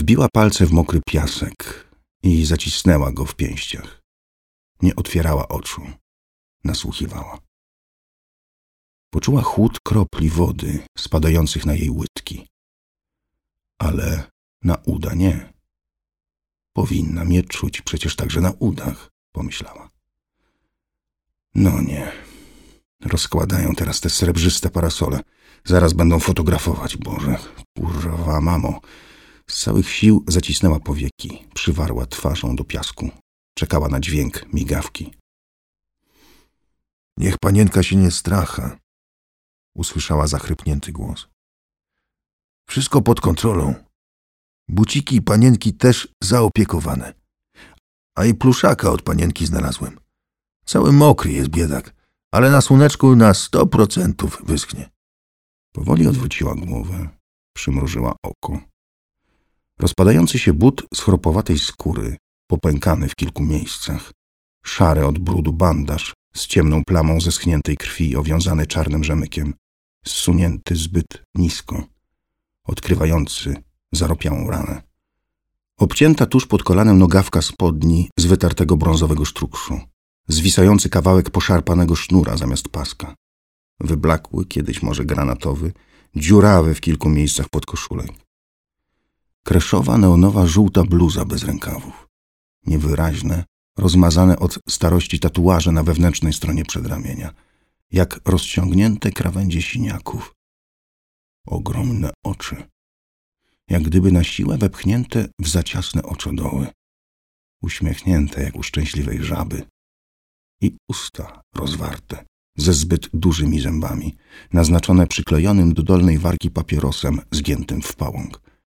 Wbiła palce w mokry piasek i zacisnęła go w pięściach. Nie otwierała oczu. Nasłuchiwała. Poczuła chłód kropli wody spadających na jej łydki. Ale na uda nie. Powinnam je czuć przecież także na udach, pomyślała. No nie. Rozkładają teraz te srebrzyste parasole. Zaraz będą fotografować. Boże, kurwa mamo. Z całych sił zacisnęła powieki. Przywarła twarzą do piasku. Czekała na dźwięk migawki. Niech panienka się nie stracha. Usłyszała zachrypnięty głos. Wszystko pod kontrolą. Buciki i panienki też zaopiekowane. A i pluszaka od panienki znalazłem. Cały mokry jest biedak, ale na słoneczku na 100% wyschnie. Powoli odwróciła głowę, przymrużyła oko. Rozpadający się but z chropowatej skóry, popękany w kilku miejscach. Szary od brudu bandaż z ciemną plamą zeschniętej krwi owiązany czarnym rzemykiem, zsunięty zbyt nisko, odkrywający zaropiałą ranę. Obcięta tuż pod kolanem nogawka spodni z wytartego brązowego sztrukszu, zwisający kawałek poszarpanego sznura zamiast paska. Wyblakły, kiedyś może granatowy, dziurawy w kilku miejscach podkoszulek. Kreszowa, neonowa, żółta bluza bez rękawów. Niewyraźne, rozmazane od starości tatuaże na wewnętrznej stronie przedramienia, jak rozciągnięte krawędzie siniaków. Ogromne oczy, jak gdyby na siłę wepchnięte w zaciasne oczodoły, uśmiechnięte jak u szczęśliwej żaby i usta rozwarte, ze zbyt dużymi zębami, naznaczone przyklejonym do dolnej wargi papierosem zgiętym w pałąk.